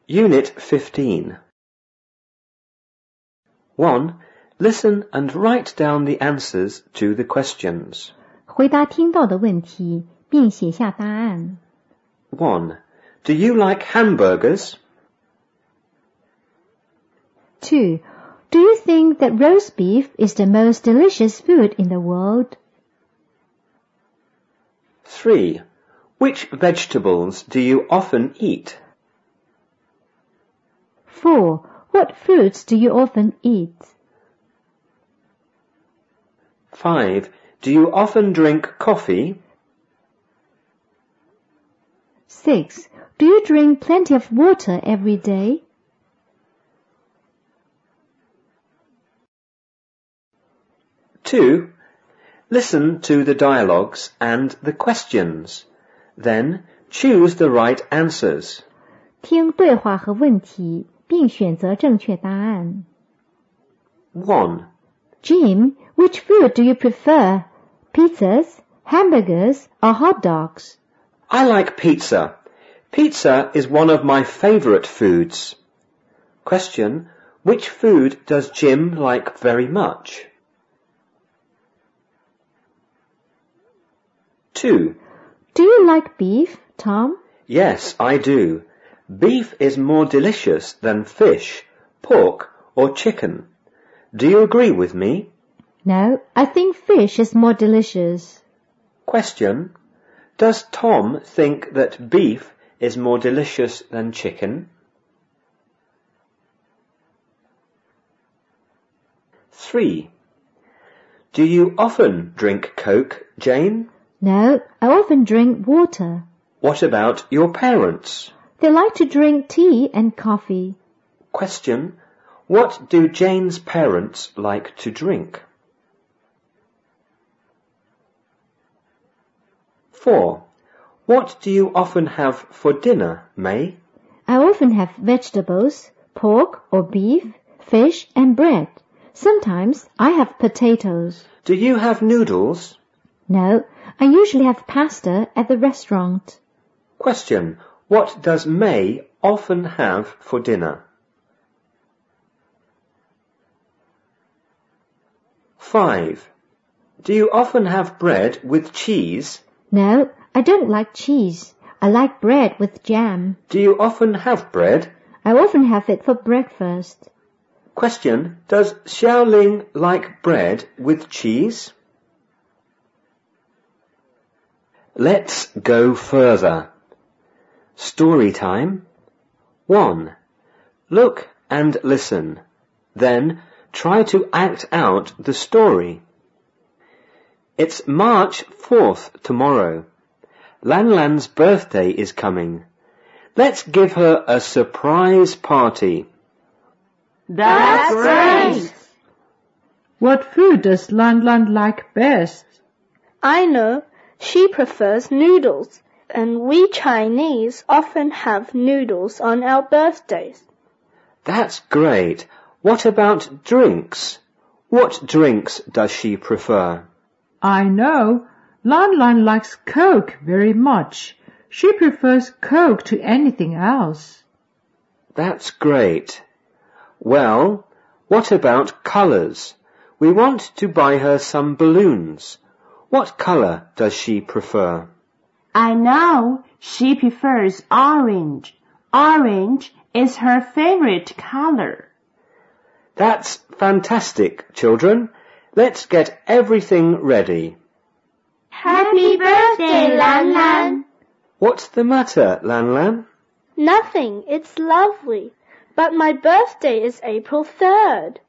Unit 15. 1. Listen and write down the answers to the questions. 回答听到的问题，并写下答案。 1. Do you like hamburgers? 2. Do you think that roast beef is the most delicious food in the world? 3. Which vegetables do you often eat? 4. What fruits do you often eat? 5. Do you often drink coffee? 6. Do you drink plenty of water every day? 2. Listen to the dialogues and the questions. Then choose the right answers. 听对话和问题，并选择正确答案。 1. Jim, which food do you prefer? Pizzas, hamburgers, or hot dogs? I like pizza. Pizza is one of my favorite foods. Question. Which food does Jim like very much? 2. Do you like beef, Tom? Yes, I do. Beef is more delicious than fish, pork, or chicken. Do you agree with me? No, I think fish is more delicious. Question. Does Tom think that beef is more delicious than chicken? 3. Do you often drink Coke, Jane? No, I often drink water. What about your parents? They like to drink tea and coffee. Question. What do Jane's parents like to drink? 4. What do you often have for dinner, May? I often have vegetables, pork or beef, fish and bread. Sometimes I have potatoes. Do you have noodles? No, I usually have pasta at the restaurant. Question. What does May often have for dinner? 5. Do you often have bread with cheese? No, I don't like cheese. I like bread with jam. Do you often have bread? I often have it for breakfast. Question. Does Xiaoling like bread with cheese? Let's go further. Story time. 1. Look and listen. Then try to act out the story. It's March 4th tomorrow. Lan Lan's birthday is coming. Let's give her a surprise party. That's great! What food does Lan Lan like best? I know. She prefers noodles, and we Chinese often have noodles on our birthdays. That's great. What about drinks? What drinks does she prefer? I know. Lan Lan likes Coke very much. She prefers Coke to anything else. That's great. Well, what about colours? We want to buy her some balloons. What colour does she prefer? I know. She prefers orange. Orange is her favorite color. That's fantastic, children. Let's get everything ready. Happy birthday, Lan Lan! What's the matter, Lan Lan? Nothing. It's lovely. But my birthday is April 3rd.